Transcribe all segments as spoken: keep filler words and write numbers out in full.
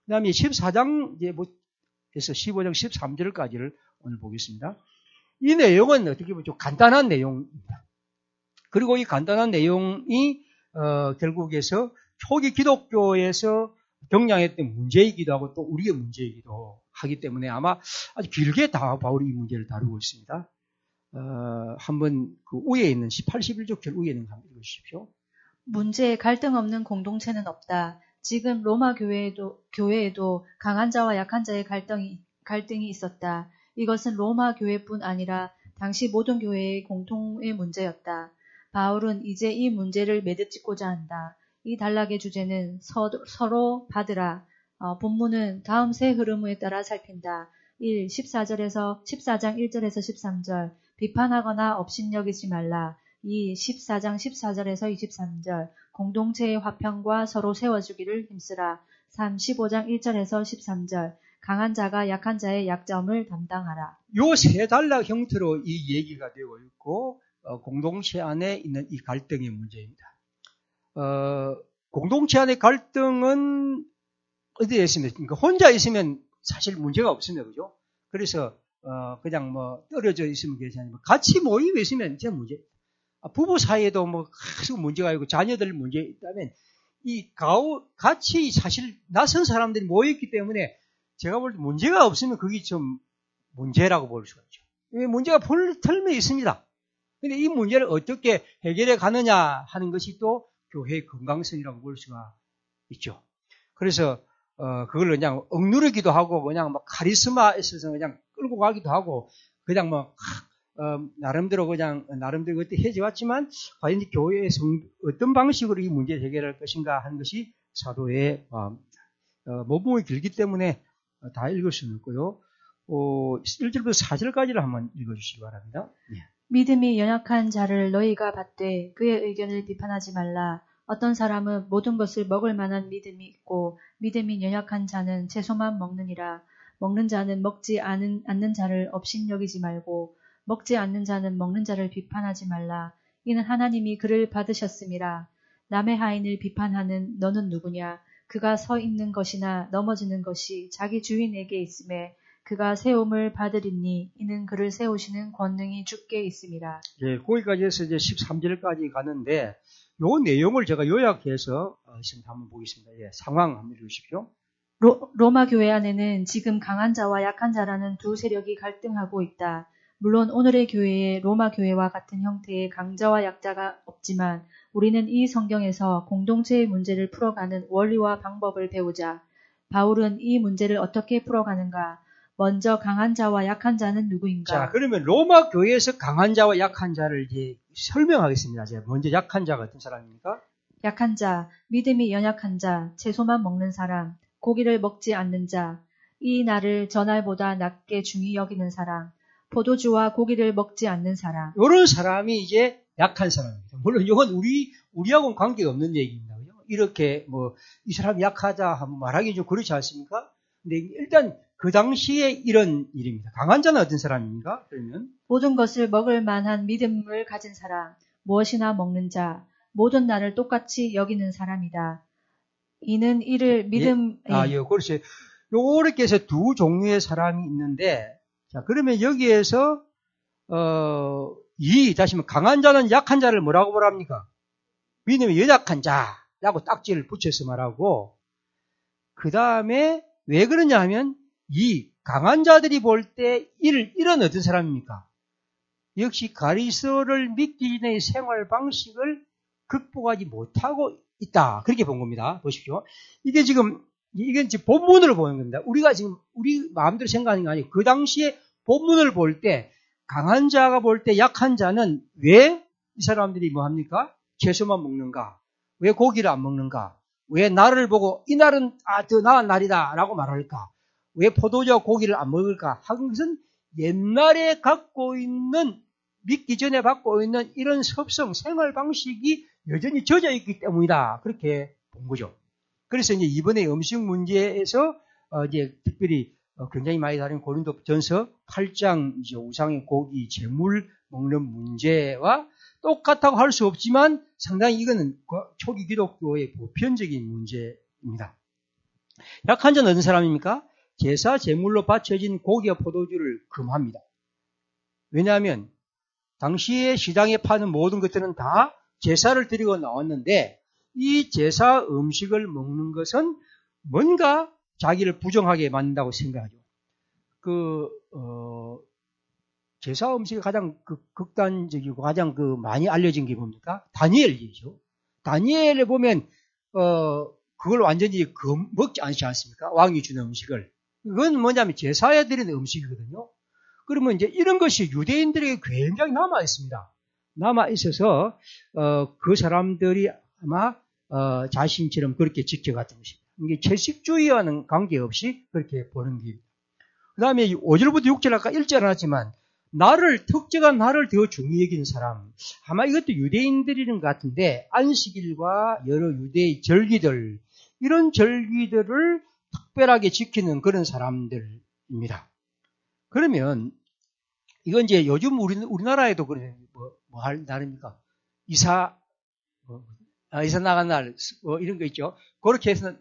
다음에 십사 장, 이제 뭐, 에서 십오 장 십삼 절까지를 오늘 보겠습니다. 이 내용은 어떻게 보면 좀 간단한 내용입니다. 그리고 이 간단한 내용이, 어, 결국에서 초기 기독교에서 경량했던 문제이기도 하고 또 우리의 문제이기도 하기 때문에 아마 아주 길게 다 바울이 이 문제를 다루고 있습니다. 어, 한번 그 위에 있는 십팔, 십일 절 위에 있는 거 한번 읽어주십시오. 문제에 갈등 없는 공동체는 없다. 지금 로마 교회에도, 교회에도 강한 자와 약한 자의 갈등이, 갈등이 있었다. 이것은 로마 교회뿐 아니라 당시 모든 교회의 공통의 문제였다. 바울은 이제 이 문제를 매듭짓고자 한다. 이 단락의 주제는 서, 서로 받으라. 어, 본문은 다음 세 흐름에 따라 살핀다. 일. 십사 절에서 십사 장 일 절에서 십삼 절 비판하거나 업신여기지 말라. 이. 십사 장 십사 절에서 이십삼 절 공동체의 화평과 서로 세워주기를 힘쓰라. 삼. 십오 장 일 절에서 십삼 절 강한 자가 약한 자의 약점을 담당하라. 요 세 단락 형태로 이 얘기가 되고 있고 어, 공동체 안에 있는 이 갈등의 문제입니다. 어, 공동체 안의 갈등은 어디에 있습니까? 그러니까 혼자 있으면 사실 문제가 없습니다. 그죠? 그래서, 어, 그냥 뭐, 떨어져 있으면 괜찮지만, 같이 모이고 있으면 진짜 문제. 부부 사이에도 뭐, 계속 문제가 있고, 자녀들 문제 있다면, 이 가오, 같이 사실 낯선 사람들이 모였기 때문에, 제가 볼 때 문제가 없으면 그게 좀 문제라고 볼 수가 있죠. 이 문제가 털며 있습니다. 근데 이 문제를 어떻게 해결해 가느냐 하는 것이 또 교회의 건강성이라고 볼 수가 있죠. 그래서, 어, 그걸 그냥 억누르기도 하고, 그냥 막 카리스마 있어서 그냥 끌고 가기도 하고, 그냥 뭐, 어, 나름대로 그냥, 나름대로 그때 해져왔지만, 과연 교회의 성, 어떤 방식으로 이 문제를 해결할 것인가 하는 것이 사도의, 어, 어, 모범이 길기 때문에 다 읽을 수는 없고요. 어, 일 절부터 사 절까지를 한번 읽어주시기 바랍니다. 예. 믿음이 연약한 자를 너희가 받되 그의 의견을 비판하지 말라. 어떤 사람은 모든 것을 먹을 만한 믿음이 있고 믿음이 연약한 자는 채소만 먹느니라. 먹는 자는 먹지 않은, 않는 자를 업신여기지 말고 먹지 않는 자는 먹는 자를 비판하지 말라. 이는 하나님이 그를 받으셨음이라. 남의 하인을 비판하는 너는 누구냐? 그가 서 있는 것이나 넘어지는 것이 자기 주인에게 있음에 그가 세움을 받으리니 이는 그를 세우시는 권능이 주께 있음이라. 예, 거기까지 해서 이제 십삼 절까지 가는데 요 내용을 제가 요약해서 어, 지금 한번 보겠습니다. 예, 상황 한번 읽으십시오. 로, 로마 교회 안에는 지금 강한 자와 약한 자라는 두 세력이 갈등하고 있다. 물론 오늘의 교회에 로마 교회와 같은 형태의 강자와 약자가 없지만 우리는 이 성경에서 공동체의 문제를 풀어가는 원리와 방법을 배우자. 바울은 이 문제를 어떻게 풀어가는가? 먼저 강한 자와 약한 자는 누구인가? 자, 그러면 로마 교회에서 강한 자와 약한 자를 이제 설명하겠습니다. 제가 먼저 약한 자가 어떤 사람입니까? 약한 자, 믿음이 연약한 자, 채소만 먹는 사람, 고기를 먹지 않는 자, 이 날을 전날보다 낮게 중히 여기는 사람, 포도주와 고기를 먹지 않는 사람. 이런 사람이 이제 약한 사람입니다. 물론 이건 우리, 우리하고는 관계가 없는 얘기입니다. 그죠? 이렇게 뭐, 이 사람이 약하다 하면 말하기 좀 그렇지 않습니까? 근데 일단 그 당시에 이런 일입니다. 강한 자는 어떤 사람입니까? 그러면 모든 것을 먹을 만한 믿음을 가진 사람, 무엇이나 먹는 자, 모든 날을 똑같이 여기는 사람이다. 이는 이를 믿음... 예? 아, 예, 그렇지. 요렇게 해서 두 종류의 사람이 있는데, 자, 그러면 여기에서, 어, 이, 다시 말하면 강한 자는 약한 자를 뭐라고 말합니까? 믿음이 연약한 자라고 딱지를 붙여서 말하고, 그 다음에 왜 그러냐 하면, 이 강한 자들이 볼 때 이를, 이런 어떤 사람입니까? 역시 그리스도를 믿기 전의 생활 방식을 극복하지 못하고 있다. 그렇게 본 겁니다. 보십시오. 이게 지금, 이건 지금 본문으로 보는 겁니다. 우리가 지금, 우리 마음대로 생각하는 게 아니고, 그 당시에 본문을 볼 때, 강한 자가 볼 때 약한 자는 왜 이 사람들이 뭐 합니까? 채소만 먹는가? 왜 고기를 안 먹는가? 왜 날을 보고, 이 날은, 아, 더 나은 날이다. 라고 말할까? 왜 포도주와 고기를 안 먹을까? 하는 것은 옛날에 갖고 있는, 믿기 전에 갖고 있는 이런 습성, 생활 방식이 여전히 젖어 있기 때문이다. 그렇게 본 거죠. 그래서 이제 이번에 음식 문제에서, 어, 이제 특별히, 어, 굉장히 많이 다른 고린도 전서 팔 장, 이제 우상의 고기, 재물 먹는 문제와 똑같다고 할 수 없지만 상당히 이거는 초기 기독교의 보편적인 문제입니다. 약한 자는 어떤 사람입니까? 제사 제물로 바쳐진 고기와 포도주를 금합니다. 왜냐하면 당시에 시장에 파는 모든 것들은 다 제사를 드리고 나왔는데 이 제사 음식을 먹는 것은 뭔가 자기를 부정하게 만든다고 생각하죠. 그 어, 제사 음식이 가장 그 극단적이고 가장 그 많이 알려진 게 뭡니까? 다니엘이죠. 다니엘에 보면 어 그걸 완전히 금, 먹지 않지 않습니까? 왕이 주는 음식을. 그건 뭐냐면 제사에 드리는 음식이거든요. 그러면 이제 이런 것이 유대인들에게 굉장히 남아 있습니다. 남아 있어서 어, 그 사람들이 아마 어, 자신처럼 그렇게 지켜갔던 것입니다. 이게 채식주의와는 관계없이 그렇게 보는 길입니다. 그 다음에 오 절부터 육 절 아까 읽지 않았지만 나를 특정한 나를 더 중요히 여기는 사람 아마 이것도 유대인들이는 것 같은데 안식일과 여러 유대의 절기들 이런 절기들을 특별하게 지키는 그런 사람들입니다. 그러면 이건 이제 요즘 우리 우리나라에도 그래 뭐 뭐 할 날입니까? 이사 뭐, 아, 이사 나간 날 뭐 이런 거 있죠. 그렇게 해서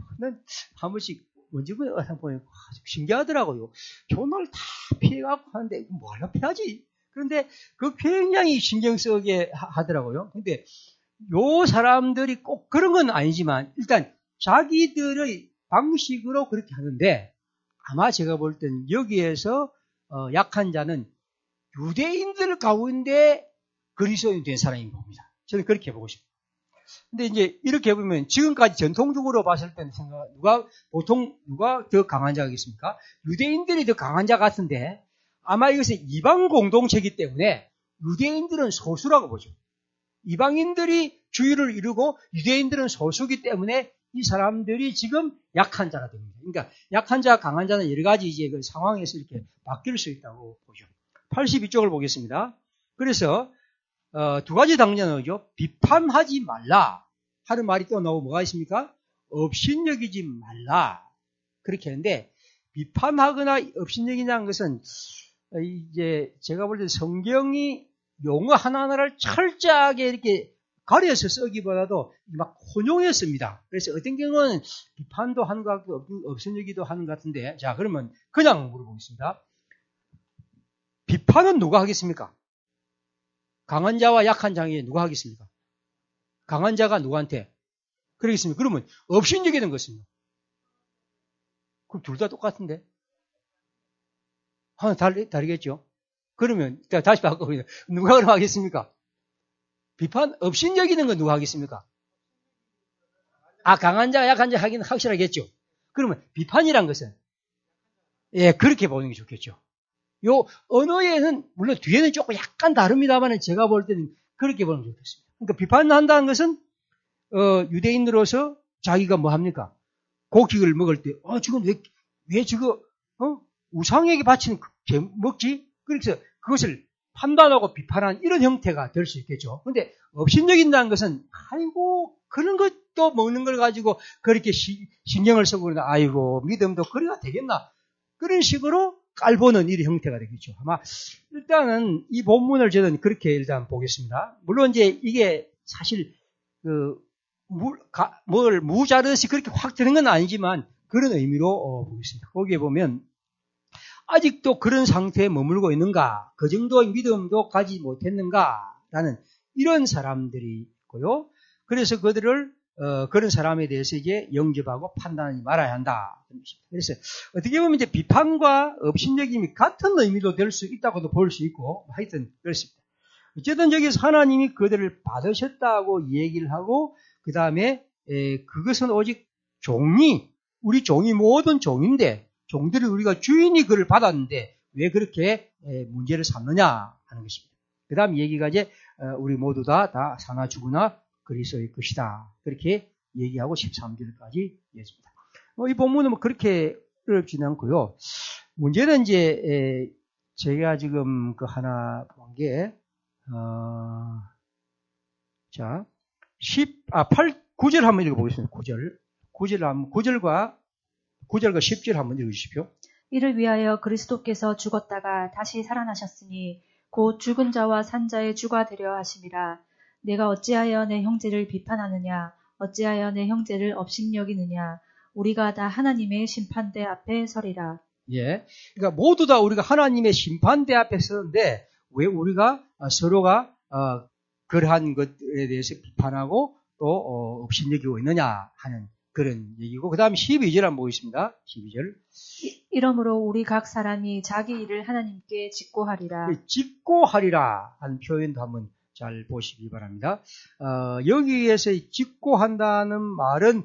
한 번씩 언제 보니까 신기하더라고요. 좋은 날 다 피해갖고 하는데 뭐 하려 피하지? 그런데 그 굉장히 신경 쓰게 하더라고요. 근데 요 사람들이 꼭 그런 건 아니지만 일단 자기들의 방식으로 그렇게 하는데 아마 제가 볼 땐 여기에서 어, 약한 자는 유대인들 가운데 그리스도인 된 사람인 겁니다. 저는 그렇게 보고 싶어요. 근데 이제 이렇게 보면 지금까지 전통적으로 봤을 때는 생각, 누가, 보통 누가 더 강한 자겠습니까? 유대인들이 더 강한 자 같은데 아마 이것은 이방 공동체이기 때문에 유대인들은 소수라고 보죠. 이방인들이 주의를 이루고 유대인들은 소수이기 때문에 이 사람들이 지금 약한 자가 됩니다. 그러니까 약한 자, 강한 자는 여러 가지 이제 그 상황에서 이렇게 바뀔 수 있다고 보죠. 팔십이 쪽을 보겠습니다. 그래서 어, 두 가지 당연하죠. 비판하지 말라 하는 말이 또 나오고 뭐가 있습니까? 업신여기지 말라 그렇게 하는데 비판하거나 업신여기냐는 것은 이제 제가 볼 때 성경이 용어 하나하나를 철저하게 이렇게 가려서 쓰기보다도 막 혼용했습니다. 그래서 어떤 경우는 비판도 하는 것 같고 업신여기도 하는 것 같은데 자 그러면 그냥 물어보겠습니다. 비판은 누가 하겠습니까? 강한 자와 약한 자에게 누가 하겠습니까? 강한 자가 누구한테? 그러겠습니까? 그러면 업신여기는 것은요? 그럼 둘 다 똑같은데? 하나 다르, 다르겠죠? 그러면 다시 바꿔보세요. 누가 그럼 하겠습니까? 비판 업신여기는 건 누가 하겠습니까? 아 강한 자, 약한 자 하기는 확실하겠죠? 그러면 비판이란 것은 예 그렇게 보는 게 좋겠죠. 요 언어에는 물론 뒤에는 조금 약간 다릅니다만 제가 볼 때는 그렇게 보는 게 좋겠습니다. 그러니까 비판한다는 것은 어, 유대인으로서 자기가 뭐 합니까? 고기를 먹을 때, 어, 지금 왜, 왜 저거, 어, 우상에게 바치는 게 먹지? 그래서 그것을 판단하고 비판하는 이런 형태가 될 수 있겠죠. 근데 업신여긴다는 것은, 아이고, 그런 것도 먹는 걸 가지고 그렇게 시, 신경을 쓰고 그러나, 아이고, 믿음도 그래야 되겠나? 그런 식으로 깔보는 이런 형태가 되겠죠. 아마, 일단은 이 본문을 저는 그렇게 일단 보겠습니다. 물론 이제 이게 사실, 그, 물, 가, 뭘 무자르듯이 그렇게 확 되는 건 아니지만 그런 의미로 어, 보겠습니다. 거기에 보면 아직도 그런 상태에 머물고 있는가, 그 정도의 믿음도 가지 못했는가라는 이런 사람들이 있고요. 그래서 그들을 어, 그런 사람에 대해서 이제 영접하고 판단하지 말아야 한다. 그래서 어떻게 보면 이제 비판과 업신여김이 같은 의미도 될 수 있다고도 볼 수 있고 하여튼 그렇습니다. 어쨌든 여기서 하나님이 그들을 받으셨다고 얘기를 하고 그 다음에 그것은 오직 종이 우리 종이 모든 종인데 종들이 우리가 주인이 그를 받았는데 왜 그렇게 에, 문제를 삼느냐 하는 것입니다. 그 다음 얘기가 이제 어, 우리 모두 다, 다 사나 죽으나 그리스도의 것이다. 그렇게 얘기하고 십삼 절까지 이어집니다. 뭐 이 본문은 뭐 그렇게 어렵지는 않고요. 문제는 이제 에, 제가 지금 그 하나 본 게 어, 자, 십, 아, 팔, 구 절 한번 읽어보겠습니다. 구 절. 구 절 한번, 구 절과, 구 절과 십 절 한번 읽으십시오. 이를 위하여 그리스도께서 죽었다가 다시 살아나셨으니 곧 죽은 자와 산 자의 주가 되려 하심이라. 내가 어찌하여 내 형제를 비판하느냐? 어찌하여 내 형제를 업신여기느냐? 우리가 다 하나님의 심판대 앞에 서리라. 예. 그러니까 모두 다 우리가 하나님의 심판대 앞에 서는데 왜 우리가 서로가 어, 그러한 것에 대해서 비판하고 또 어, 업신여기고 있느냐 하는 그런 얘기고 그 다음 십이 절 한번 보겠습니다. 십이 절. 이러므로 우리 각 사람이 자기 일을 하나님께 직고하리라. 직고하리라 하는 표현도 한번 잘 보시기 바랍니다. 어, 여기에서 직고한다는 말은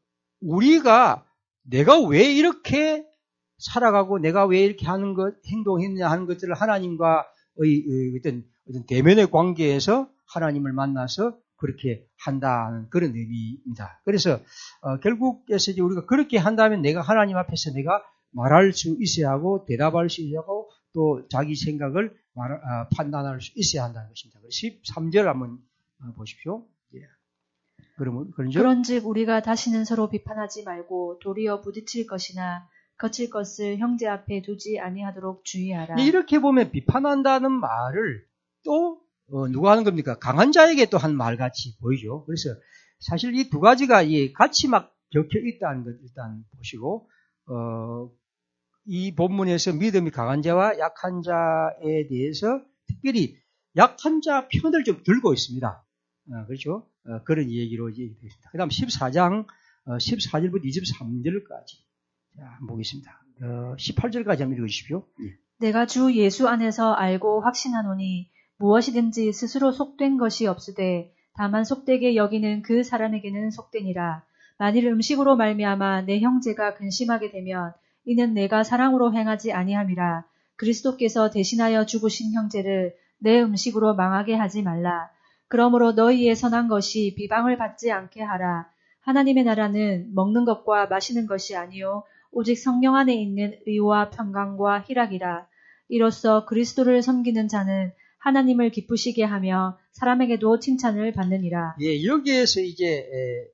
우리가 내가 왜 이렇게 살아가고 내가 왜 이렇게 하는 것, 행동했느냐 하는 것들을 하나님과의 어떤, 어떤 대면의 관계에서 하나님을 만나서 그렇게 한다는 그런 의미입니다. 그래서 어, 결국에서 이제 우리가 그렇게 한다면 내가 하나님 앞에서 내가 말할 수 있어야 하고 대답할 수 있어야 하고 또 자기 생각을 말, 어, 판단할 수 있어야 한다는 것입니다. 십삼 절 한번 보십시오. 예. 그러면 그런즉 그런즉 우리가 다시는 서로 비판하지 말고 도리어 부딪힐 것이나 거칠 것을 형제 앞에 두지 아니하도록 주의하라. 이렇게 보면 비판한다는 말을 또 어, 누가 하는 겁니까? 강한 자에게 또 한 말같이 보이죠. 그래서 사실 이 두 가지가 이 같이 막 겹쳐 있다는 것 일단 보시고 어, 이 본문에서 믿음이 강한 자와 약한 자에 대해서 특별히 약한 자 편을 좀 들고 있습니다. 어, 그렇죠? 어, 그런 얘기로 이제 되겠습니다. 그 다음 십사 장 어, 십사 절부터 이십삼 절까지 자, 한번 보겠습니다. 어, 십팔 절까지 한번 읽어주십시오. 예. 내가 주 예수 안에서 알고 확신하노니 무엇이든지 스스로 속된 것이 없으되 다만 속되게 여기는 그 사람에게는 속되니라. 만일 음식으로 말미암아 내 형제가 근심하게 되면 이는 내가 사랑으로 행하지 아니함이라. 그리스도께서 대신하여 죽으신 형제를 내 음식으로 망하게 하지 말라. 그러므로 너희의 선한 것이 비방을 받지 않게 하라. 하나님의 나라는 먹는 것과 마시는 것이 아니요 오직 성령 안에 있는 의와 평강과 희락이라. 이로써 그리스도를 섬기는 자는 하나님을 기쁘시게 하며 사람에게도 칭찬을 받느니라. 예, 여기에서 이제 에,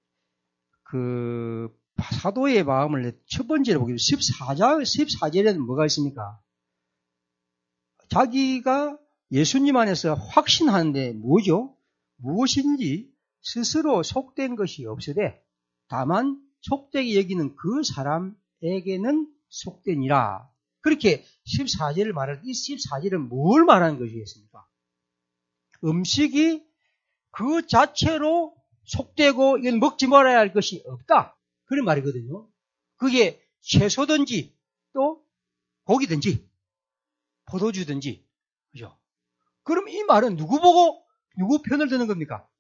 그 사도의 마음을 첫 번째로 보겠습니다. 십사 장 십사 절에는 뭐가 있습니까? 자기가 예수님 안에서 확신하는데 뭐죠? 무엇인지 스스로 속된 것이 없으되 다만 속되게 여기는 그 사람에게는 속되니라. 그렇게 십사 절을 말할 때 이 십사 절은 뭘 말하는 것이겠습니까? 음식이 그 자체로 속되고 이건 먹지 말아야 할 것이 없다. 그런 말이거든요. 그게 채소든지 또 고기든지 포도주든지 그죠? 그럼 이 말은 누구 보고 누구 편을 드는 겁니까?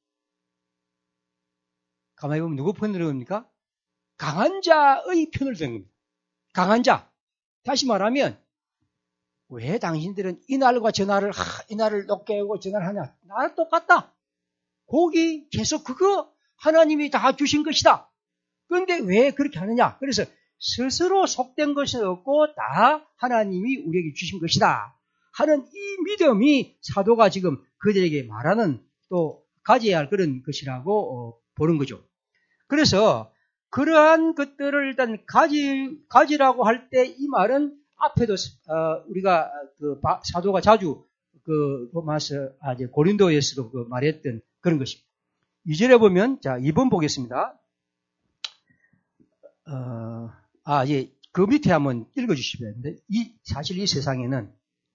가만히 보면 누구 편을 드는 겁니까? 강한 자의 편을 드는 겁니다. 강한 자. 다시 말하면 왜 당신들은 이날과 저날을 하, 이날을 높게 하고 저날 하냐? 나랑 똑같다. 고기 계속 그거 하나님이 다 주신 것이다. 그런데 왜 그렇게 하느냐? 그래서 스스로 속된 것이 없고 다 하나님이 우리에게 주신 것이다 하는 이 믿음이 사도가 지금 그들에게 말하는 또 가져야 할 그런 것이라고 어, 보는 거죠. 그래서 그러한 것들을 일단 가지, 가지라고 할 때 이 말은 앞에도 어, 우리가 그 바, 사도가 자주 그 로마서 아 이제 고린도에서도 그 말했던 그런 것입니다. 이 절에 보면 자 이 번 보겠습니다. 어, 아 예, 그 밑에 한번 읽어주시면 되는데 이 사실 이 세상에는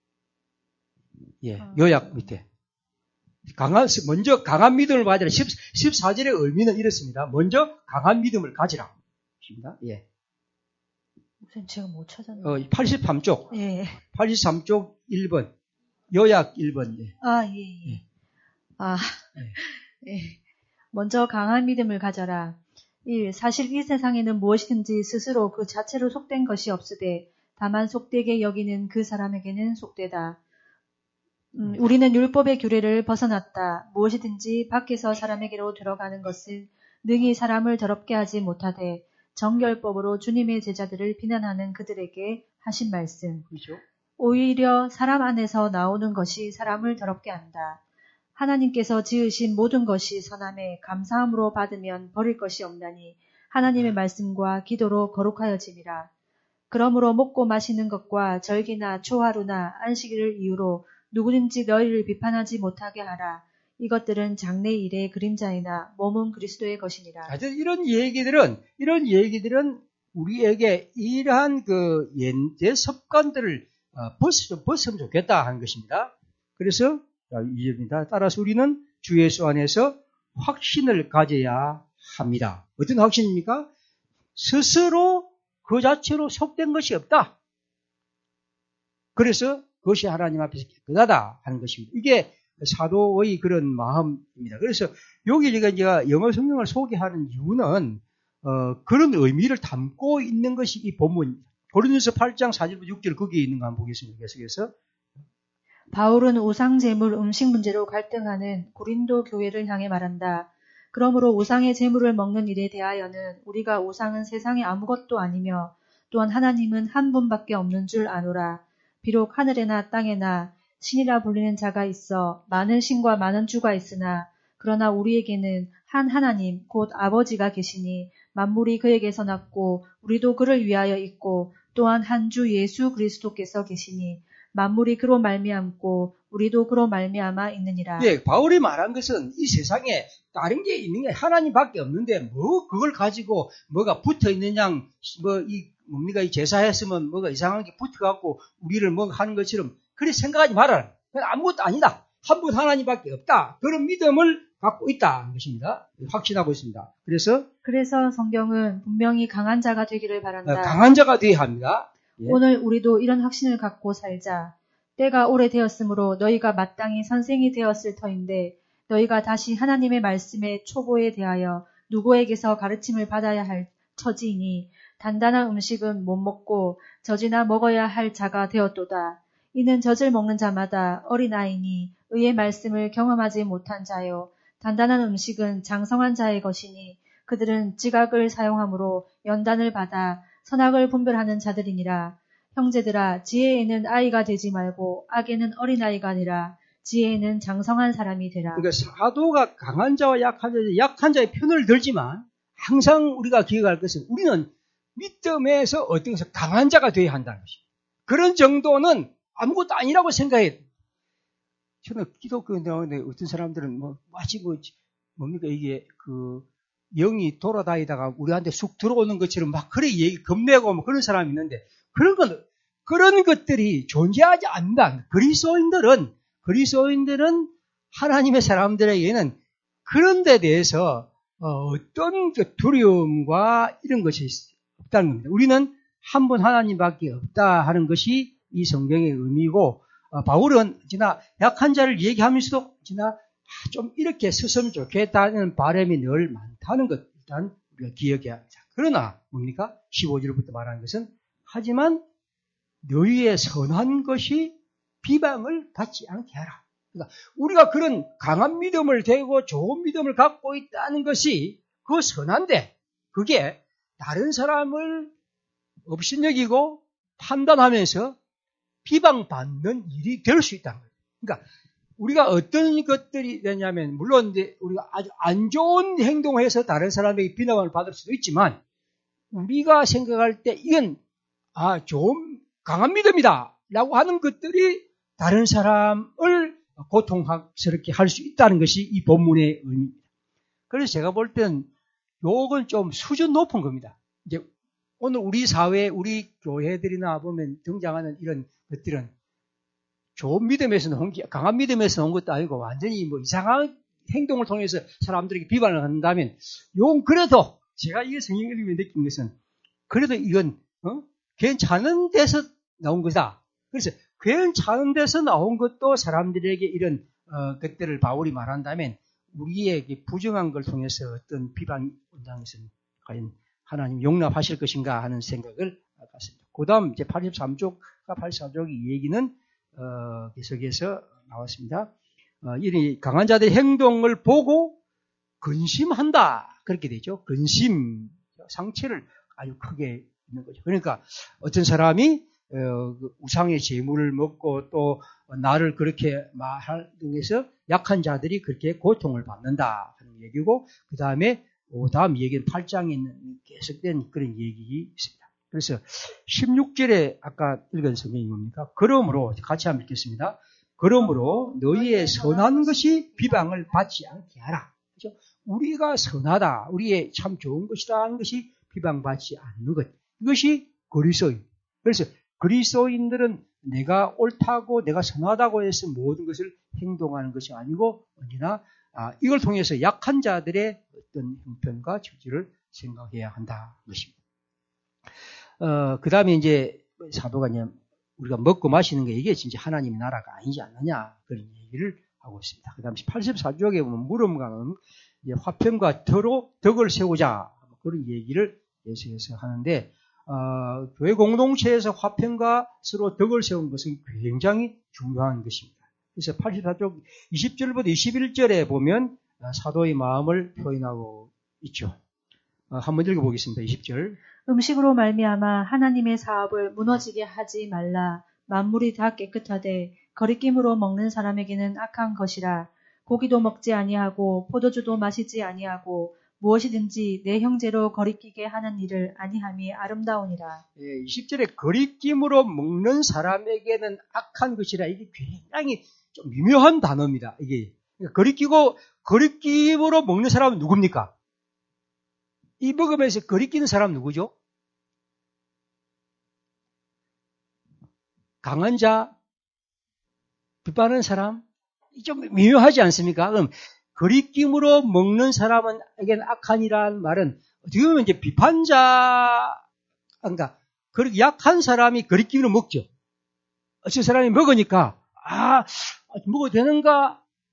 예 요약 밑에 강한 먼저 강한 믿음을 가지라. 십사 절의 의미는 이렇습니다. 먼저 강한 믿음을 가지라. 입니다. 예. 선생님 제가 못 찾았네요. 어, 팔십삼 쪽. 예. 팔십삼 쪽 일 번. 요약 일 번. 예. 아, 예, 예. 아, 예. 예. 먼저 강한 믿음을 가져라. 일. 사실 이 세상에는 무엇이든지 스스로 그 자체로 속된 것이 없으되 다만 속되게 여기는 그 사람에게는 속되다. 음, 우리는 율법의 규례를 벗어났다. 무엇이든지 밖에서 사람에게로 들어가는 것은 능히 사람을 더럽게 하지 못하되 정결법으로 주님의 제자들을 비난하는 그들에게 하신 말씀. 그렇죠. 오히려 사람 안에서 나오는 것이 사람을 더럽게 한다. 하나님께서 지으신 모든 것이 선함에 감사함으로 받으면 버릴 것이 없나니 하나님의 말씀과 기도로 거룩하여짐이라. 그러므로 먹고 마시는 것과 절기나 초하루나 안식일을 이유로 누구든지 너희를 비판하지 못하게 하라. 이것들은 장래 일의 그림자이나 몸은 그리스도의 것이니라. 하여튼 이런 얘기들은 이런 얘기들은 우리에게 이러한 그 옛 습관들을 벗어 벗으면 좋겠다 하는 것입니다. 그래서 이입니다. 따라서 우리는 주 예수 안에서 확신을 가져야 합니다. 어떤 확신입니까? 스스로 그 자체로 속된 것이 없다. 그래서 그것이 하나님 앞에서 깨끗하다 하는 것입니다. 이게 사도의 그런 마음입니다. 그래서 여기 제가 영어 성경을 소개하는 이유는 어, 그런 의미를 담고 있는 것이 이 본문입니다. 고린도서 팔 장 사 절부터 육 절 거기에 있는 거 한번 보겠습니다. 계속해서. 바울은 우상 제물 음식 문제로 갈등하는 고린도 교회를 향해 말한다. 그러므로 우상의 제물을 먹는 일에 대하여는 우리가 우상은 세상에 아무것도 아니며 또한 하나님은 한 분밖에 없는 줄 아노라. 비록 하늘에나 땅에나 신이라 불리는 자가 있어 많은 신과 많은 주가 있으나 그러나 우리에게는 한 하나님 곧 아버지가 계시니 만물이 그에게서 났고 우리도 그를 위하여 있고 또한 한 주 예수 그리스도께서 계시니 만물이 그로 말미암고 우리도 그로 말미암아 있느니라. 예, 바울이 말한 것은 이 세상에 다른 게 있는 게 하나님밖에 없는데 뭐 그걸 가지고 뭐가 붙어 있느냐, 뭐 이 뭡니까 이 제사했으면 뭐가 이상한 게 붙어갖고 우리를 뭐 하는 것처럼 그래 생각하지 말아라. 그건 아무것도 아니다. 한 분 하나님밖에 없다. 그런 믿음을 갖고 있다는 것입니다. 확신하고 있습니다. 그래서 그래서 성경은 분명히 강한 자가 되기를 바란다. 강한 자가 되어야 합니다. 예. 오늘 우리도 이런 확신을 갖고 살자. 때가 오래되었으므로 너희가 마땅히 선생이 되었을 터인데 너희가 다시 하나님의 말씀의 초보에 대하여 누구에게서 가르침을 받아야 할 처지이니 단단한 음식은 못 먹고 젖이나 먹어야 할 자가 되었도다. 이는 젖을 먹는 자마다 어린아이니 의의 말씀을 경험하지 못한 자요. 단단한 음식은 장성한 자의 것이니 그들은 지각을 사용함으로 연단을 받아 선악을 분별하는 자들이니라. 형제들아, 지혜에는 아이가 되지 말고 악에는 어린아이가 아니라 지혜에는 장성한 사람이 되라. 그러니까 사도가 강한 자와 약한 자, 약한 자의 편을 들지만 항상 우리가 기억할 것은 우리는 믿음에서 어떤 것을 강한 자가 되어야 한다는 것입니다. 그런 정도는 아무것도 아니라고 생각해요. 저는 기독교인데 어떤 사람들은 뭐 마치 뭐 뭡니까 이게 그 영이 돌아다니다가 우리한테 쑥 들어오는 것처럼 막 그래 얘기 겁내고 뭐 그런 사람이 있는데 그런 건 그런 것들이 존재하지 않는다. 그리스도인들은 그리스도인들은 하나님의 사람들에게는 그런 데 대해서 어떤 두려움과 이런 것이 없다는 겁니다. 우리는 한 분 하나님밖에 없다 하는 것이 이 성경의 의미고 어, 바울은 지나 약한 자를 얘기하면서도 지나 좀 이렇게 썼으면 좋겠다는 바람이 늘 많다는 것 일단 우리가 기억해야 합니다. 그러나 뭡니까? 십오 절부터 말하는 것은 하지만 너희의 선한 것이 비방을 받지 않게 하라. 그러니까 우리가 그런 강한 믿음을 대고 좋은 믿음을 갖고 있다는 것이 그 선한데 그게 다른 사람을 업신여기고 판단하면서 비방받는 일이 될 수 있다는 거예요. 그러니까 우리가 어떤 것들이 되냐면 물론 이제 우리가 아주 안 좋은 행동을 해서 다른 사람에게 비난을 받을 수도 있지만 우리가 생각할 때 이건 아 좋은 강한 믿음이다 라고 하는 것들이 다른 사람을 고통스럽게 할 수 있다는 것이 이 본문의 의미입니다. 그래서 제가 볼 땐 요건 좀 수준 높은 겁니다. 이제 오늘 우리 사회, 우리 교회들이나 보면 등장하는 이런 것들은 좋은 믿음에서 나온 게, 강한 믿음에서 나온 것도 아니고 완전히 뭐 이상한 행동을 통해서 사람들에게 비판을 한다면, 용 그래도 제가 이게 성경 읽으면 느낀 것은 그래도 이건 어? 괜찮은 데서 나온 거다. 그래서 괜찮은 데서 나온 것도 사람들에게 이런 어, 것들을 바울이 말한다면 우리에게 부정한 걸 통해서 어떤 비판이 온다는 것은 과연 하나님 용납하실 것인가 하는 생각을 갖습니다. 그 다음 이제 팔십삼 쪽과 팔십사 쪽 이 얘기는 어, 계속해서 나왔습니다. 어, 이 강한 자들의 행동을 보고 근심한다. 그렇게 되죠. 근심, 상처를 아주 크게 있는 거죠. 그러니까 어떤 사람이 어, 우상의 재물을 먹고 또 나를 그렇게 말할 등에서 약한 자들이 그렇게 고통을 받는다 하는 얘기고, 그 다음에 그 다음 얘기는 팔 장에 있는 계속된 그런 얘기 있습니다. 그래서 십육 절에 아까 읽은 성경이 뭡니까? 그러므로 같이 한번 읽겠습니다. 그러므로 너희의 선한 것이 비방을 받지 않게 하라. 그렇죠? 우리가 선하다, 우리의 참 좋은 것이다 하는 것이 비방받지 않는 것. 이것이 그리스도인. 그래서 그리스도인들은 내가 옳다고 내가 선하다고 해서 모든 것을 행동하는 것이 아니고 언제나 아, 이걸 통해서 약한 자들의 어떤 형편과 처지를 생각해야 한다는 것입니다. 어, 그 다음에 이제 사도가 이제 우리가 먹고 마시는 게 이게 진짜 하나님의 나라가 아니지 않느냐 그런 얘기를 하고 있습니다. 그 다음에 팔십사 쪽에 보면 물음강은 이제 화평과 덕으로 덕을 세우자 그런 얘기를 계속해서 하는데 어, 교회 공동체에서 화평과 서로 덕을 세우는 것은 굉장히 중요한 것입니다. 그래서 팔십사 쪽 이십 절부터 이십일 절에 보면 사도의 마음을 표현하고 있죠. 어, 한번 읽어보겠습니다. 이십 절. 음식으로 말미암아 하나님의 사업을 무너지게 하지 말라. 만물이 다 깨끗하되 거리낌으로 먹는 사람에게는 악한 것이라. 고기도 먹지 아니하고 포도주도 마시지 아니하고 무엇이든지 내 형제로 거리끼게 하는 일을 아니함이 아름다우니라. 예, 이십 절에 거리낌으로 먹는 사람에게는 악한 것이라. 이게 굉장히 좀 미묘한 단어입니다. 이게 거리끼고 거리낌으로 먹는 사람은 누굽니까? 이 먹으면서 거리끼는 사람 누구죠? 강한 자, 비판하는 사람? 좀 미묘하지 않습니까? 그럼 거리낌으로 먹는 사람에게는 악한이라는 말은 어떻게 보면 이제 비판자, 그러니까 약한 사람이 거리낌으로 먹죠. 어떤 사람이 먹으니까 아 먹어도 되는가?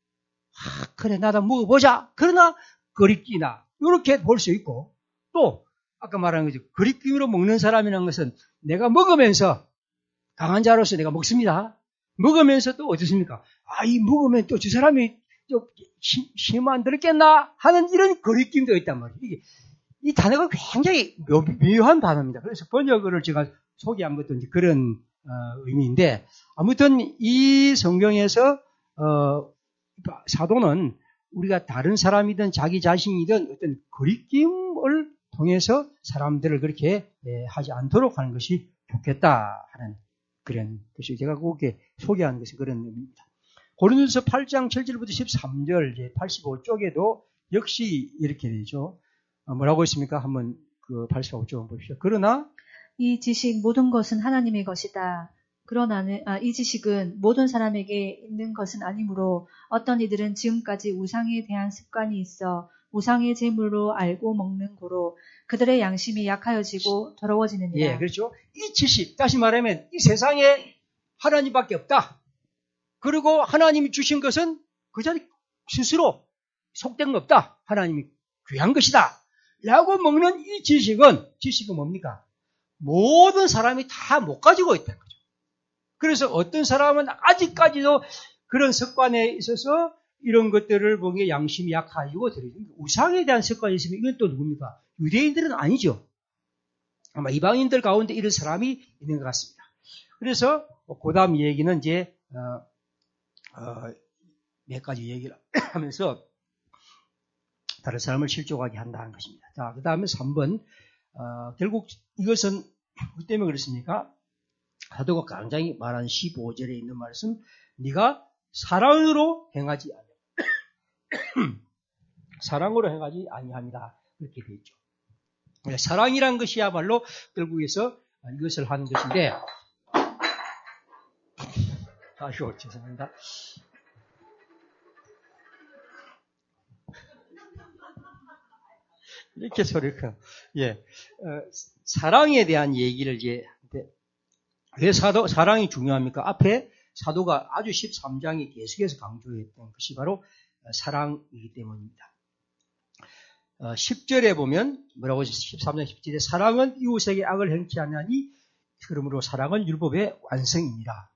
아, 그래 나도 먹어보자. 그러나 거리끼나 이렇게 볼 수 있고 또 아까 말한 거죠. 거리낌으로 먹는 사람이라는 것은 내가 먹으면서 강한 자로서 내가 먹습니다. 먹으면서 또 어떻습니까? 아, 이 먹으면 또 저 사람이 좀 힘 안 들었겠나 하는 이런 거리낌도 있단 말이에요. 이게, 이 단어가 굉장히 묘, 묘한 단어입니다. 그래서 번역을 제가 소개한 것도 이제 그런 어, 의미인데 아무튼 이 성경에서 어, 사도는 우리가 다른 사람이든 자기 자신이든 어떤 거리낌을 통해서 사람들을 그렇게 예, 하지 않도록 하는 것이 좋겠다 하는 그런 것이 제가 그렇게 소개한 것이 그런 의미입니다. 고린도서 팔 장 칠 절부터 십삼 절 이제 팔십오 쪽에도 역시 이렇게 되죠. 어, 뭐라고 있습니까? 한번 그 팔십오 쪽 보십시오. 그러나 이 지식 모든 것은 하나님의 것이다. 그러나는 아, 이 지식은 모든 사람에게 있는 것은 아니므로 어떤 이들은 지금까지 우상에 대한 습관이 있어 우상의 제물로 알고 먹는 고로 그들의 양심이 약하여지고 더러워지느니라. 예, 그렇죠. 이 지식, 다시 말하면 이 세상에 하나님밖에 없다. 그리고 하나님이 주신 것은 그 자리 스스로 속된 거 없다. 하나님이 귀한 것이다. 라고 먹는 이 지식은, 지식은 뭡니까? 모든 사람이 다 못 가지고 있다는 거죠. 그래서 어떤 사람은 아직까지도 그런 습관에 있어서 이런 것들을 보기에 양심이 약하고 우상에 대한 습관이 있으면 이건 또 누굽니까? 유대인들은 아니죠. 아마 이방인들 가운데 이런 사람이 있는 것 같습니다. 그래서 그 다음 얘기는 이제 어, 어, 몇 가지 얘기를 하면서 다른 사람을 실족하게 한다는 것입니다. 자, 그 다음에 삼 번 어, 결국 이것은 뭐 때문에 그렇습니까? 사도가 굉장히 말한 십오 절에 있는 말씀 네가 사랑으로 행하지 아니 사랑으로 행하지 아니합니다. 그렇게 되어 있죠. 사랑이란 것이야말로 결국에서 이것을 하는 것인데 아이고 죄송합니다. 이렇게 소리가 예 어, 사랑에 대한 얘기를 이제 왜 사도 사랑이 중요합니까? 앞에 사도가 아주 십삼 장에 계속해서 강조했던 것이 바로 사랑이기 때문입니다. 어, 십 절에 보면 뭐라고 하죠? 십삼 장 십 절에 사랑은 이웃에게 악을 행치 아니하니 그러므로 사랑은 율법의 완성입니다.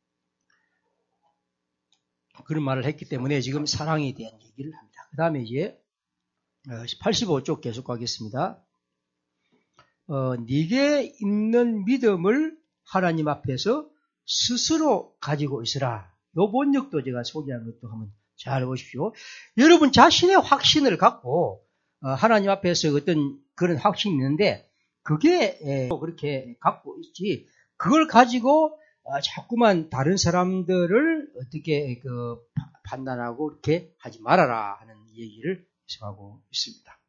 그런 말을 했기 때문에 지금 사랑에 대한 얘기를 합니다. 그 다음에 이제 팔십오 쪽 계속 가겠습니다. 어, 네게 있는 믿음을 하나님 앞에서 스스로 가지고 있으라. 요 번역도 제가 소개한 것도 한번 잘 보십시오. 여러분 자신의 확신을 갖고 어, 하나님 앞에서 어떤 그런 확신이 있는데 그게 에, 그렇게 갖고 있지 그걸 가지고 어, 자꾸만 다른 사람들을 어떻게 그 판단하고 이렇게 하지 말아라 하는 얘기를 하고 있습니다.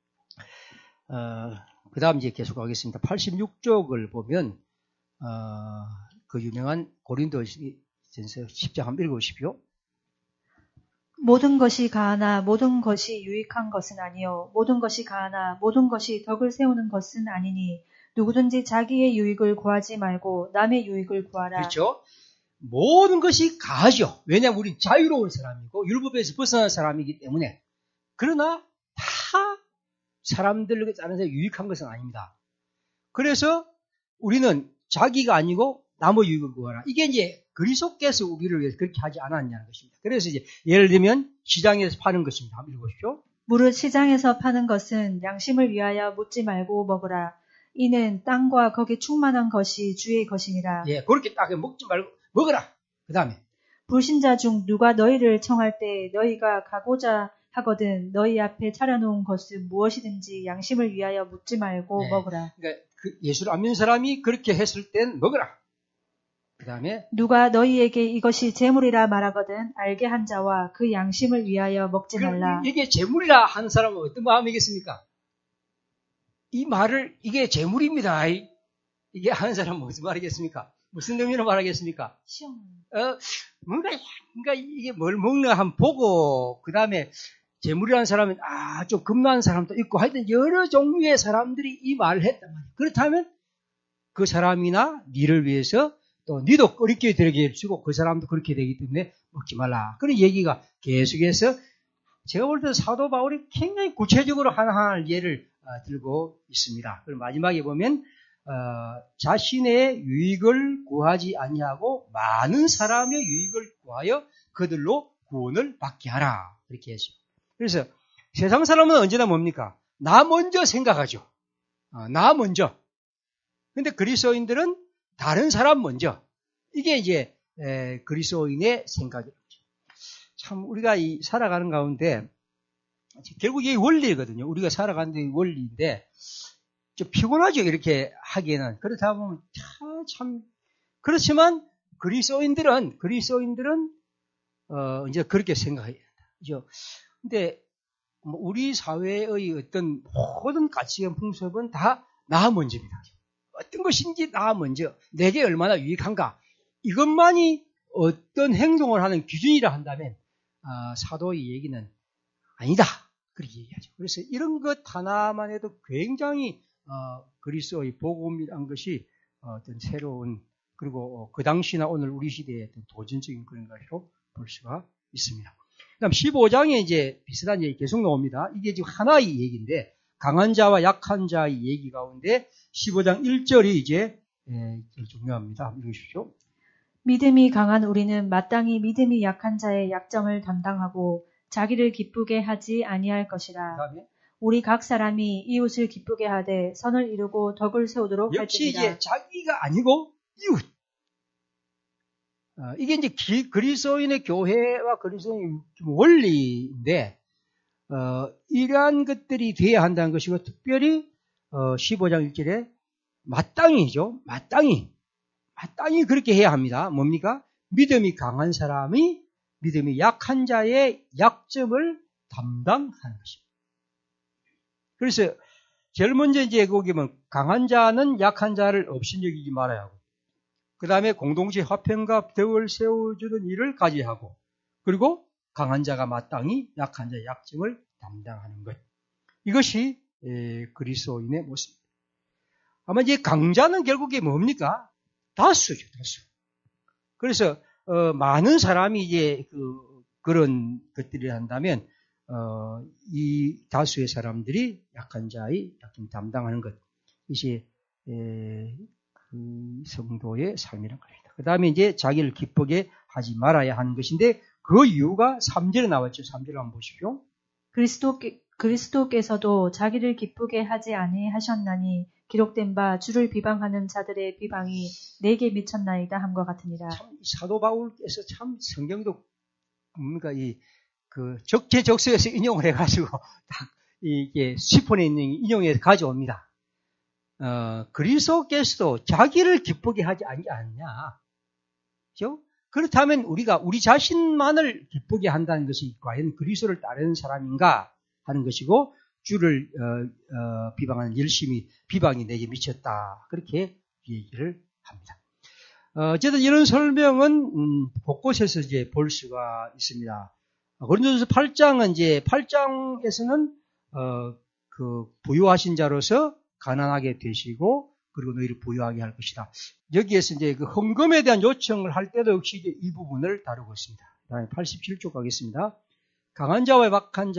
어, 그 다음 이제 계속하겠습니다. 팔십육 쪽을 보면 어, 그 유명한 고린도전서 십 장 한번 읽어보십시오. 모든 것이 가하나 모든 것이 유익한 것은 아니요 모든 것이 가하나 모든 것이 덕을 세우는 것은 아니니 누구든지 자기의 유익을 구하지 말고 남의 유익을 구하라. 그렇죠. 모든 것이 가하죠. 왜냐하면 우리는 자유로운 사람이고 율법에서 벗어난 사람이기 때문에. 그러나 다 사람들에게 따라서 유익한 것은 아닙니다. 그래서 우리는 자기가 아니고 남의 유익을 구하라. 이게 이제 그리스도께서 우리를 위해서 그렇게 하지 않았냐는 것입니다. 그래서 이제 예를 들면 시장에서 파는 것입니다. 한번 읽어보십시오. 무릇 시장에서 파는 것은 양심을 위하여 묻지 말고 먹으라. 이는 땅과 거기 충만한 것이 주의 것임이라. 예, 그렇게 딱 먹지 말고 먹으라. 그 다음에 불신자 중 누가 너희를 청할 때 너희가 가고자 하거든 너희 앞에 차려놓은 것은 무엇이든지 양심을 위하여 묻지 말고 네. 먹으라. 그러니까 그 예수를 안 믿는 사람이 그렇게 했을 땐 먹으라. 그 다음에 누가 너희에게 이것이 재물이라 말하거든 알게 한 자와 그 양심을 위하여 먹지 그, 말라. 이게 재물이라 하는 사람은 어떤 마음이겠습니까? 이 말을 이게 재물입니다. 이게 하는 사람은 무슨 말이겠습니까? 무슨 의미로 말하겠습니까? 시험. 어, 뭔가, 뭔가 이게 뭘 먹나 한번 보고, 그 다음에 재물이라는 사람은, 아, 좀 급난 사람도 있고, 하여튼 여러 종류의 사람들이 이 말을 했단 말이에요. 그렇다면 그 사람이나 니를 위해서 또 니도 그렇게 되게 해주고 그 사람도 그렇게 되기 때문에 먹지 말라. 그런 얘기가 계속해서 제가 볼 때 사도 바울이 굉장히 구체적으로 하나하나 예를 들고 있습니다. 그리고 마지막에 보면 어, 자신의 유익을 구하지 아니하고 많은 사람의 유익을 구하여 그들로 구원을 받게 하라. 이렇게 했죠. 그래서 세상 사람은 언제나 뭡니까? 나 먼저 생각하죠. 어, 나 먼저. 근데 그리스도인들은 다른 사람 먼저. 이게 이제 에, 그리스도인의 생각이죠. 참 우리가 이 살아가는 가운데 결국 이게 원리거든요. 우리가 살아가는 데 원리인데 좀 피곤하죠. 이렇게 하기에는. 그렇다 보면 참, 참 그렇지만 그리스도인들은 그리스도인들은 어, 이제 그렇게 생각해야 된다. 그죠? 근데 뭐 우리 사회의 어떤 모든 가치관 풍습은 다 나 먼저입니다. 어떤 것인지 나 먼저, 내게 얼마나 유익한가. 이것만이 어떤 행동을 하는 기준이라 한다면 아, 사도의 얘기는 아니다. 그렇게 얘기하죠. 그래서 이런 것 하나만 해도 굉장히 어, 그리스도의 복음이란 것이 어떤 새로운 그리고 그 당시나 오늘 우리 시대의 어떤 도전적인 그런 것으로 볼 수가 있습니다. 그다음 십오 장에 이제 비슷한 얘기 계속 나옵니다. 이게 지금 하나의 얘기인데 강한 자와 약한 자의 얘기 가운데 십오 장 일 절이 이제 예, 중요합니다. 한번 읽으십시오. 믿음이 강한 우리는 마땅히 믿음이 약한 자의 약점을 담당하고 자기를 기쁘게 하지 아니할 것이라. 그다음에 우리 각 사람이 이웃을 기쁘게 하되 선을 이루고 덕을 세우도록 역시 할지니라. 이제 자기가 아니고 이웃. 어, 이게 이제 기, 그리스도인의 교회와 그리스도인의 원리인데 어, 이러한 것들이 돼야 한다는 것이고 특별히 어, 십오 장 일 절에 마땅히죠. 마땅히. 마땅히 그렇게 해야 합니다. 뭡니까? 믿음이 강한 사람이 믿음이 약한 자의 약점을 담당하는 것입니다. 그래서 제일 먼저 이제 거기 보면 강한 자는 약한 자를 업신여기지 말아야 하고 그 다음에 공동체 화평과 덕을 세워주는 일을 가져야 하고 그리고 강한 자가 마땅히 약한 자의 약점을 담당하는 것. 이것이 그리스도인의 모습입니다. 아마 이제 강자는 결국에 뭡니까? 다수죠, 다수. 그래서 어, 많은 사람이 이제 그, 그런 것들을 한다면 어, 이 다수의 사람들이 약한 자의 약점 담당하는 것. 이것이 에, 그 성도의 삶이라는 겁니다. 그 다음에 이제 자기를 기쁘게 하지 말아야 하는 것인데 그 이유가 삼 절에 나왔죠. 삼 절 한번 보십시오. 그리스도께, 그리스도께서도 자기를 기쁘게 하지 아니하셨나니 기록된 바 주를 비방하는 자들의 비방이 내게 미쳤나이다 함과 같으니라. 참 사도 바울께서 참 성경도 뭔가 이 그 적재적소에서 인용을 해가지고 딱 이게 시폰에 있는 인용해서 가져옵니다. 어, 그리스도께서도 자기를 기쁘게 하지 않냐? 그렇죠? 그렇다면 우리가 우리 자신만을 기쁘게 한다는 것이 과연 그리스도를 따르는 사람인가 하는 것이고, 주를 어, 어, 비방하는 열심히 비방이 내게 미쳤다, 그렇게 얘기를 합니다. 어, 어쨌든 이런 설명은 음, 곳곳에서 이제 볼 수가 있습니다. 고린도전서 팔 장은 이제 팔 장에서는 어, 그 부유하신 자로서 가난하게 되시고 그리고 너희를 부유하게 할 것이다. 여기에서 이제 그 헌금에 대한 요청을 할 때도 역시 이제 이 부분을 다루고 있습니다. 다음에 팔십칠 쪽 가겠습니다. 강한 자와 약한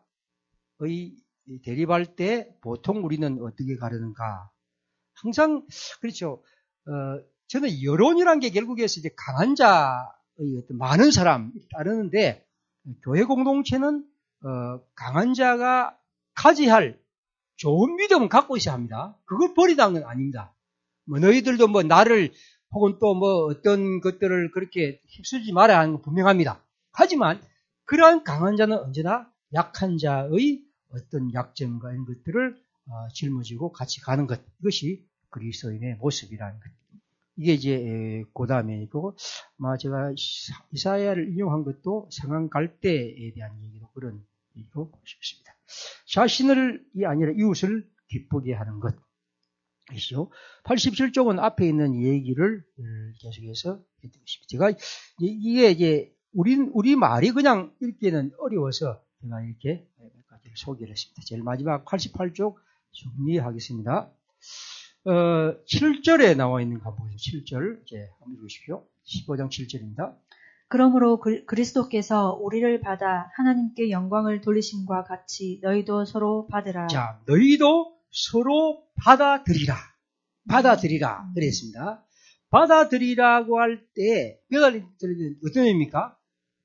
자의 대립할 때 보통 우리는 어떻게 가르는가? 항상 그렇죠. 어, 저는 여론이란 게 결국에서 이제 강한 자의 어떤 많은 사람 따르는데, 교회 공동체는 어, 강한 자가 가져야 할 좋은 믿음을 갖고 있어야 합니다. 그걸 버리다는 건 아닙니다. 뭐 너희들도 뭐 나를 혹은 또 뭐 어떤 것들을 그렇게 휩쓸지 말아야 하는 건 분명합니다. 하지만 그러한 강한 자는 언제나 약한 자의 어떤 약점과 이런 것들을 어, 짊어지고 같이 가는 것, 이것이 그리스도인의 모습이라는 것. 이게 이제 그 다음에 있고, 아마 제가 이사야를 인용한 것도 상한 갈대에 대한 얘기도 그런 얘기로 싶습니다. 자신을이 아니라 이웃을 기쁘게 하는 것. 이시죠. 팔십칠 쪽은 앞에 있는 얘기를 계속해서 해드리고 싶습니다. 제가 이게 이제 우리 우리 말이 그냥 읽기에는 어려워서 제가 이렇게 몇 가지를 소개를 했습니다. 제일 마지막 팔십팔 쪽 정리하겠습니다. 어, 칠 절에 나와 있는 거 보세요. 칠 절 이제 한번 읽으십시오. 십오 장 칠 절입니다. 그러므로 그리스도께서 우리를 받아 하나님께 영광을 돌리심과 같이 너희도 서로 받으라. 자, 너희도 서로 받아들이라. 받아들이라. 그랬습니다. 받아들이라고 할 때, 어떤 의미입니까?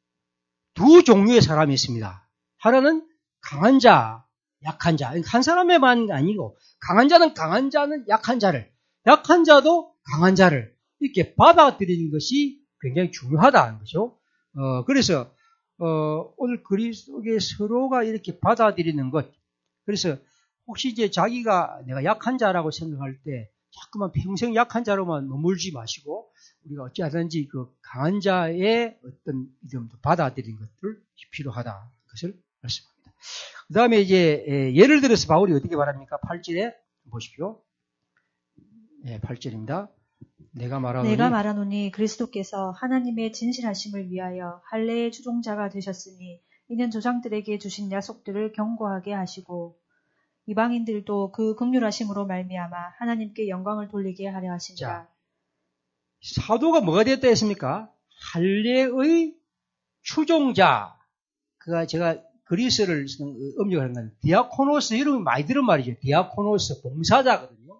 두 종류의 사람이 있습니다. 하나는 강한 자, 약한 자. 한 사람에만 아니고, 강한 자는 강한 자는 약한 자를, 약한 자도 강한 자를 이렇게 받아들이는 것이 굉장히 중요하다는 거죠. 어, 그래서, 어, 오늘 그리스도의 서로가 이렇게 받아들이는 것. 그래서 혹시 이제 자기가 내가 약한 자라고 생각할 때 자꾸만 평생 약한 자로만 머물지 마시고 우리가 어찌하든지 그 강한 자의 어떤 이름도 받아들이는 것들 필요하다. 그것을 말씀합니다. 그 다음에 이제 예를 들어서 바울이 어떻게 말합니까? 팔 절에 보십시오. 네, 팔 절입니다. 내가 말하노니, 내가 말하노니 그리스도께서 하나님의 진실하심을 위하여 할례의 추종자가 되셨으니 이는 조상들에게 주신 약속들을 견고하게 하시고 이방인들도 그 긍휼하심으로 말미암아 하나님께 영광을 돌리게 하려 하신다. 자, 사도가 뭐가 됐다 했습니까? 할례의 추종자. 그가 제가 그리스를 음력하는 건 디아코노스 이름이 많이 들은 말이죠. 디아코노스 봉사자거든요.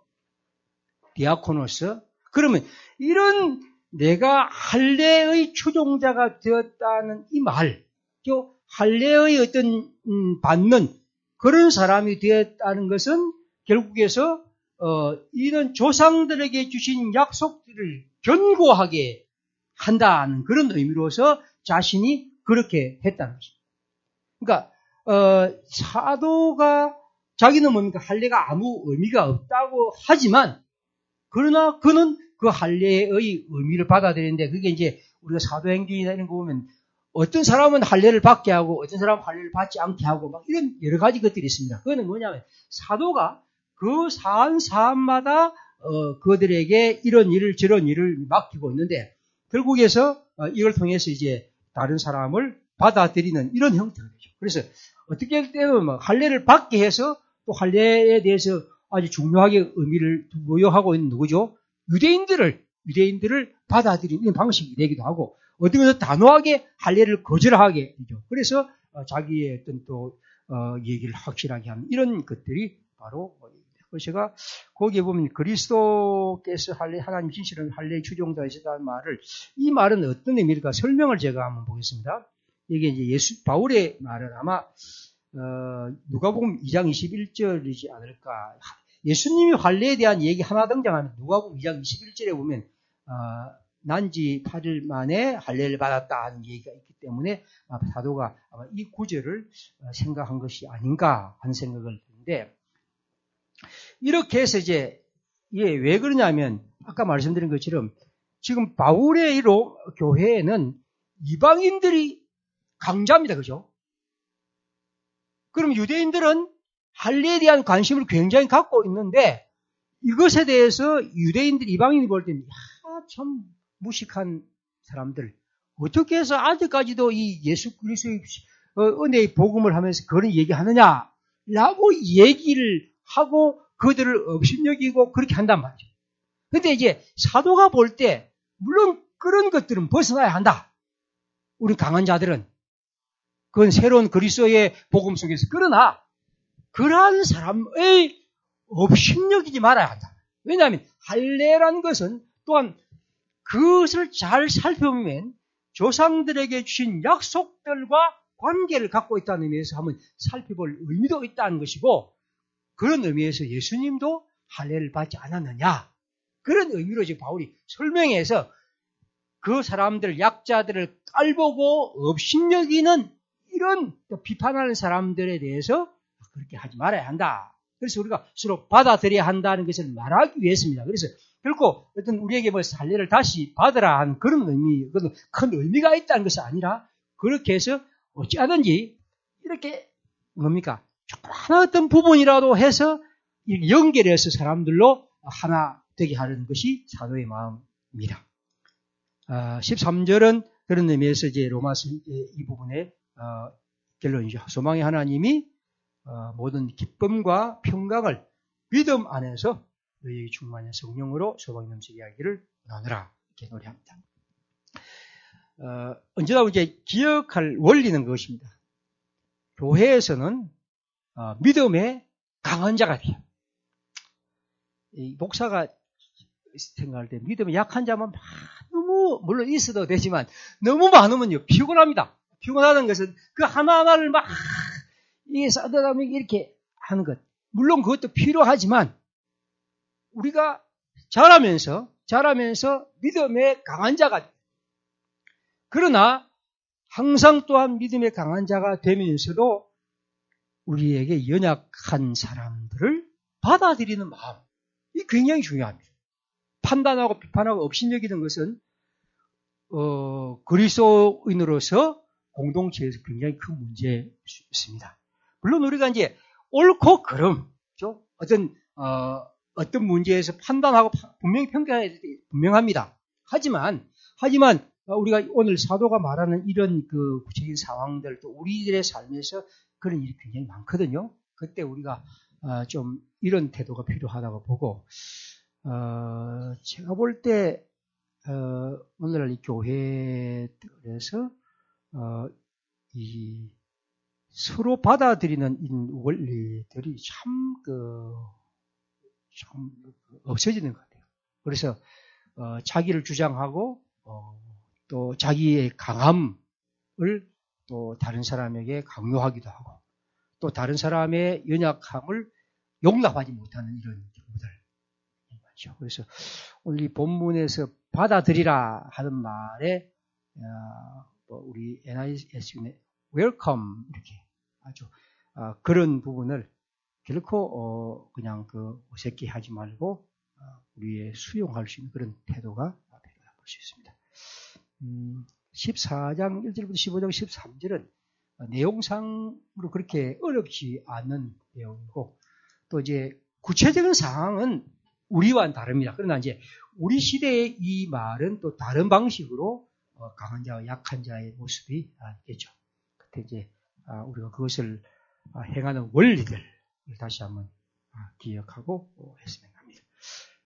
디아코노스. 그러면 이런 내가 할례의 추종자가 되었다는 이 말, 또 할례의 어떤 음, 받는 그런 사람이 되었다는 것은 결국에서 어, 이런 조상들에게 주신 약속들을 견고하게 한다는 그런 의미로서 자신이 그렇게 했다는 것입니다. 그러니까 어, 사도가 자기는 뭡니까? 할례가 아무 의미가 없다고 하지만 그러나 그는 그 할례의 의미를 받아들이는데 그게 이제 우리가 사도행전이나 이런 거 보면 어떤 사람은 할례를 받게 하고 어떤 사람은 할례를 받지 않게 하고 막 이런 여러 가지 것들이 있습니다. 그거는 뭐냐면 사도가 그 사안 사안마다 어, 그들에게 이런 일을 저런 일을 맡기고 있는데 결국에서 어, 이걸 통해서 이제 다른 사람을 받아들이는 이런 형태가 되죠. 그래서 어떻게 할 때는 뭐 할례를 받게 해서 또 할례에 대해서 아주 중요하게 의미를 부여하고 있는 누구죠? 유대인들을 유대인들을 받아들이는 방식이 되기도 하고 어떤 것은 단호하게 할례를 거절하게 되죠. 그래서 자기의 어떤 또 어, 얘기를 확실하게 하는 이런 것들이 바로 그래서 제가 거기에 보면 그리스도께서 할례 하나님 진실은 할례의 추종자이시다는 말을 이 말은 어떤 의미일까 설명을 제가 한번 보겠습니다. 이게 이제 예수 바울의 말은 아마 어, 누가복음 이 장 이십일 절이지 않을까. 예수님이 할례에 대한 얘기 하나 등장하면 누가복음 이 장 이십일 절에 보면 어, 난지 팔 일 만에 할례를 받았다 하는 얘기가 있기 때문에 사도가 아마 이 구절을 생각한 것이 아닌가 하는 생각을 드는데 이렇게 해서 이제 예, 왜 그러냐면 아까 말씀드린 것처럼 지금 바울의 이 로, 교회에는 이방인들이 강자입니다. 그죠? 그럼 유대인들은 할례에 대한 관심을 굉장히 갖고 있는데 이것에 대해서 유대인들이 이방인이 볼 때는 야, 참 무식한 사람들. 어떻게 해서 아직까지도 이 예수 그리스도의 은혜의 복음을 하면서 그런 얘기하느냐? 라고 얘기를 하고 그들을 업신여기고 그렇게 한단 말이죠. 근데 이제 사도가 볼 때 물론 그런 것들은 벗어나야 한다. 우리 강한 자들은. 그건 새로운 그리스도의 복음 속에서. 그러나 그러한 사람의 업신여기지 말아야 한다. 왜냐하면 할례라는 것은 또한 그것을 잘 살펴보면 조상들에게 주신 약속들과 관계를 갖고 있다는 의미에서 한번 살펴볼 의미도 있다는 것이고 그런 의미에서 예수님도 할례를 받지 않았느냐. 그런 의미로 지금 바울이 설명해서 그 사람들, 약자들을 깔보고 업신여기는 이런 비판하는 사람들에 대해서 그렇게 하지 말아야 한다. 그래서 우리가 서로 받아들여야 한다는 것을 말하기 위해서입니다. 그래서 결코 어떤 우리에게 뭐 할례를 다시 받으라 하는 그런 의미, 그건 큰 의미가 있다는 것이 아니라 그렇게 해서 어찌하든지 이렇게 뭡니까? 조그마한 어떤 부분이라도 해서 연결해서 사람들로 하나 되게 하는 것이 사도의 마음입니다. 아, 십삼 절은 그런 의미에서 이제 로마서 이 부분의 어, 결론이죠. 소망의 하나님이 어, 모든 기쁨과 평강을 믿음 안에서 너희에게 충만한 성령으로 소망이 넘치게 하기를 원하노라 이렇게 노래합니다. 어, 언제나 이제 기억할 원리는 그것입니다. 교회에서는 어, 믿음의 강한 자가 돼요. 이 목사가 생각할 때 믿음의 약한 자만 너무 물론 있어도 되지만 너무 많으면요 피곤합니다. 피곤하는 것은 그 하나하나를 막 이게 싸다면 이렇게 하는 것. 물론 그것도 필요하지만 우리가 자라면서 자라면서 믿음의 강한 자가 그러나 항상 또한 믿음의 강한 자가 되면서도 우리에게 연약한 사람들을 받아들이는 마음. 이 굉장히 중요합니다. 판단하고 비판하고 업신여기는 것은 어, 그리스도인으로서 공동체에서 굉장히 큰 문제였습니다. 물론 우리가 이제 옳고 그름, 어떤 어, 어떤 문제에서 판단하고 분명히 평가해야 분명합니다. 하지만 하지만 우리가 오늘 사도가 말하는 이런 그 구체적인 상황들 또 우리들의 삶에서 그런 일이 굉장히 많거든요. 그때 우리가 어, 좀 이런 태도가 필요하다고 보고 어, 제가 볼 때 어, 오늘날 이 교회들에서 어, 이 서로 받아들이는 이 원리들이 참, 그, 참 없어지는 것 같아요. 그래서 어, 자기를 주장하고 어, 또 자기의 강함을 또 다른 사람에게 강요하기도 하고 또 다른 사람의 연약함을 용납하지 못하는 이런 경우들. 그래서 오늘 이 본문에서 받아들이라 하는 말에 어, 뭐 우리 엔아이에스유의 웰컴 이렇게 아주 어, 그런 부분을 결코 어, 그냥 그 어색해 하지 말고 어, 우리의 수용할 수 있는 그런 태도가 필요하다고 볼 수 있습니다. 음, 십사 장 일 절부터 십오 장 십삼 절은 어, 내용상으로 그렇게 어렵지 않은 내용이고 또 이제 구체적인 상황은 우리와는 다릅니다. 그러나 이제 우리 시대의 이 말은 또 다른 방식으로 어, 강한 자와 약한 자의 모습이 있겠죠. 그때 이제 아, 우리가 그것을 아, 행하는 원리들을 다시 한번 아, 기억하고 어, 했습니다.